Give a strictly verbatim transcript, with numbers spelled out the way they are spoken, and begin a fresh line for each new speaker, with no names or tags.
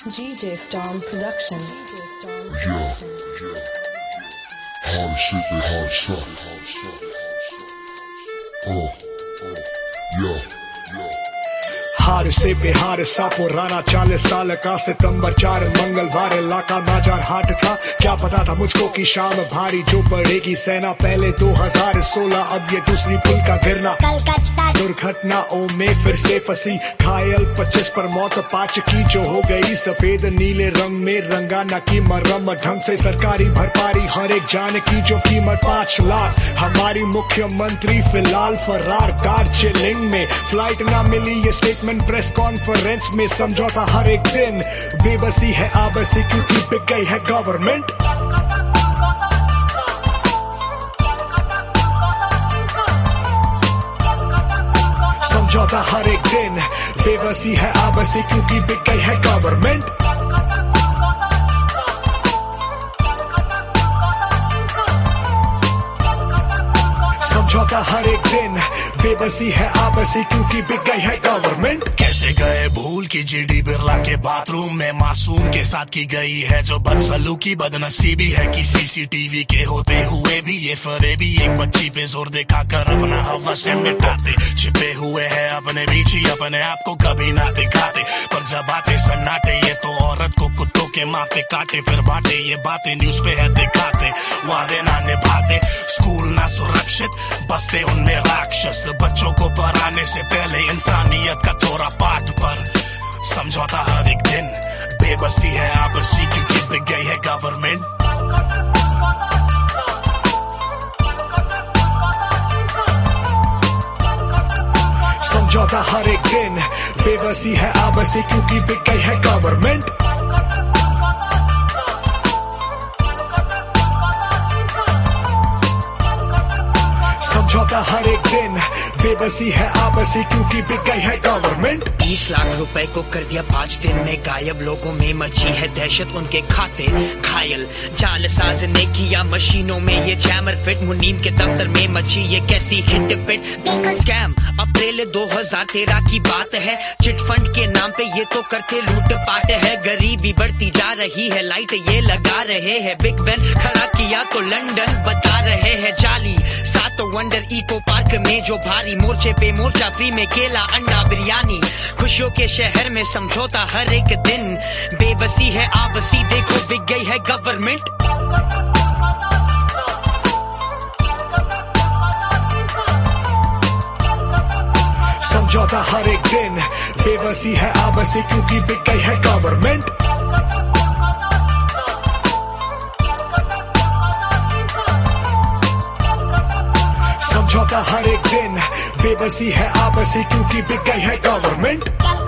G J Storm Production.
Yeah, hard shit, they hard shot. Oh, yeah.
हार से बिहार सा पुराना चालीस साल का सितंबर चार मंगलवार इलाका नाजार हाट था। क्या पता था मुझको कि शाम भारी जो पड़ेगी सेना पहले दो हज़ार सोलह अब ये दूसरी पुल का गिरना। कलकत्ता दुर्घटनाओं में फिर से फंसी घायल पच्चीस पर मौत पांच की जो हो गई सफेद नीले रंग में रंगा न की मरम्मत ढंग से सरकारी भरपाई हर एक जान की जो कीमत पांच लाख। हमारी मुख्यमंत्री फिलहाल फरार दार्जिलिंग में फ्लाइट ना मिली ये स्टेटमेंट प्रेस कॉन्फ्रेंस में समझौता हर एक दिन बेबसी है आबसी क्योंकि बिक गई है गवर्नमेंट। समझौता हर एक दिन बेबसी है आबसी क्योंकि बिक गई है गवर्नमेंट। समझौता हर एक दिन बेबसी है आबसी क्योंकि बिक गई है गवर्नमेंट।
कैसे गए भूल की जीडी बिरला के बाथरूम में मासूम के साथ की गई है जो बदसलूकी बदनसीबी है कि सीसीटीवी के होते हुए भी ये फरेबी एक बच्ची पे जोर दिखा कर अपना हवा से मिटाते छिपे हुए हैं अपने बीच ही अपने आप को कभी ना दिखाते पर जब आते सन्नाटे ये तो औरत को कुत्तों के माथे काटे फिर बांटे ये बातें न्यूज पे है दिखाते वादे ना निभाते स्कूल ना सुरक्षित बसते उनमें राक्षस बच्चों को पढ़ाने से पहले इंसानियत का थोड़ा पाठ पर समझौता हर एक दिन बेबसी है आबसी क्योंकि बिक गई है गवर्नमेंट।
समझौता हर एक दिन बेबसी है आबसी क्योंकि बिक गई है गवर्नमेंट। समझौता हर एक दिन बेबसी है आबसी क्योंकि बिक गई है गवर्नमेंट।
बीस लाख रुपए को कर दिया पाँच दिन में गायब लोगों में मची है दहशत उनके खाते घायल जालसाज ने किया मशीनों में ये जैमर फिट मुनीम के दफ्तर में मची ये कैसी हिट पिट देखो स्कैम अप्रैल दो हज़ार तेरह की बात है चिट फंड के नाम पे ये तो करते लूट पाट है गरीबी बढ़ती जा रही है लाइट ये लगा रहे हैं बिग बेन खड़ा किया तो लंदन बता रहे हैं जाली सात वंडर इको पार्क में जो भारी मोर्चे पे मोर्चा फ्री में केला अंडा बिरयानी खुशियों के शहर में समझौता हर एक दिन बेबसी है आबसी देखो बिक गई है गवर्नमेंट। समझौता हर एक दिन बेबसी है आबसी क्योंकि बिक गई है गवर्नमेंट। समझौता हर एक दिन बेबसी है आबसी क्योंकि बिक गई है गवर्नमेंट।